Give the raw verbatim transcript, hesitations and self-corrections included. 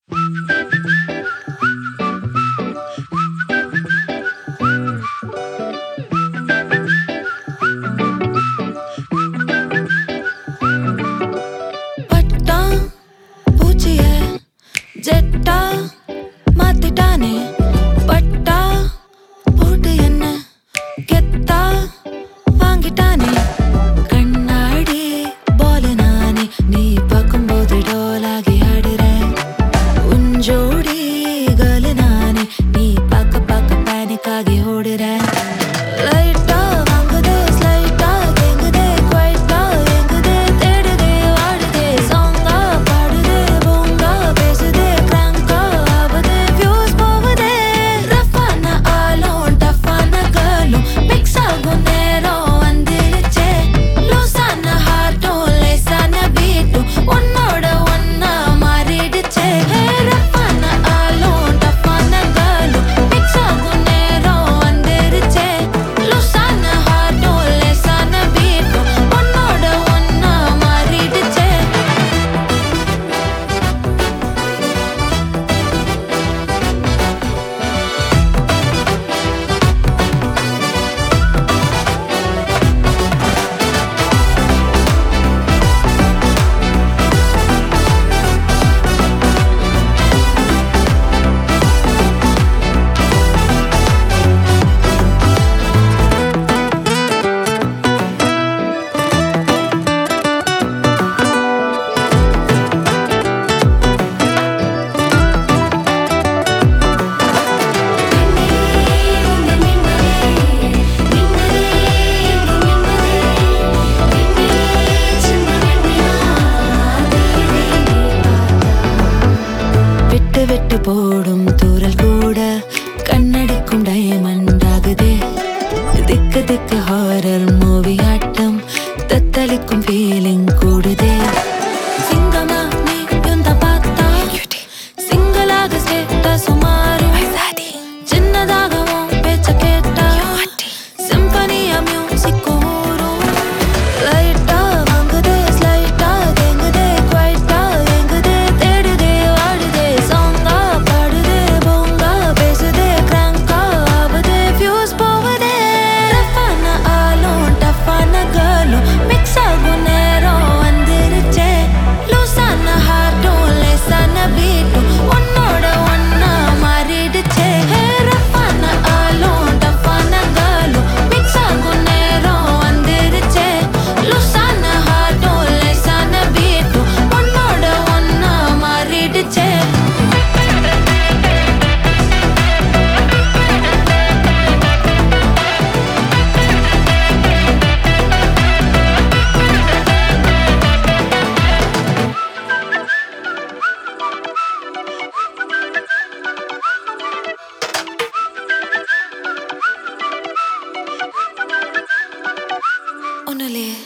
Jeddah மாத்திட்டானே பட்டா போட்டு என்ன கெத்தா வாங்கிட்டானே கண்ணாடி போல நானே நீ பார்க்கும்போது டோலாகி ஆடுறேன் உன் ஜோடி கல நானே நீ பார்க்க பார்க்க பேனிக் ஆகி ஓடுறேன் லைட்டா வாங்குதே ஸ்லைட்டா தேங்குதே குவைட்டா எங்குதே தேடுதே வாடுதே சாங்கா பாடுதே போங்கா பேசுதே கிராங்கா ஆகுதே வியூஸ் போகுதே ரஃபான ஆளும் டஃப்பான கேர்ளும் மிக்ஸ் ஆகும் நேரம் வந்துருச்சே லூசான ஹார்ட்டும் லேசான பீட்டும் உன்னோட ஒன்னா மாறிடுச்சே ரஃபான ஆளும் டஃப்பான கேர்ளும் மிக்ஸ் ஆகும் நேரம் வந்துருச்சே லூசான ஹார்ட்டும் லேசான பீட்டும் உன்னோட ஒன்னா மாறிடுச்சே விட்டு விட்டு போடும் தூரல் கூட கண்ணடிக்கும் டைமண்ட் ஆகுதே திக்கு திக்கு ஹாரர் மூவி ஆட்டம் தத்தளிக்கும் ஃபீலிங் கூடுதே சிங்கமா நீ யுந்த பார்த்தா சிங்களாக ஸ்டேட்டஸ் மாறும் சின்னதாகவும் பேச்ச கேட்டா சிம்பனியா மியூசிக் ஊரும் லைட்டா வாங்குதே ஸ்லைட்டா தேங்குதே குவைட்டா எங்குதே தேடுதே வாடுதே சாங்கா பாடுதே போங்கா பேசுதே கிராங்கா ஆகுதே வியூஸ் போகுதே ரஃபான ஆளும் டஃப்பான கேர்ளும் மிக்ஸ் ஆகும் நேரம் வந்துருச்சே லூசான ஹார்ட்டும் லேசான பீட்டும் உன்னோட ஒன்னா மாறிடுச்சே ரஃபான ஆளும் டஃப்பான கேர்ளும் மிக்ஸ் ஆகும் நேரம் வந்துருச்சே லூசான ஹார்ட்டும் லேசான பீட்டும் உன்னோட ஒன்னா மாறிடுச்சே ஒன்னுலே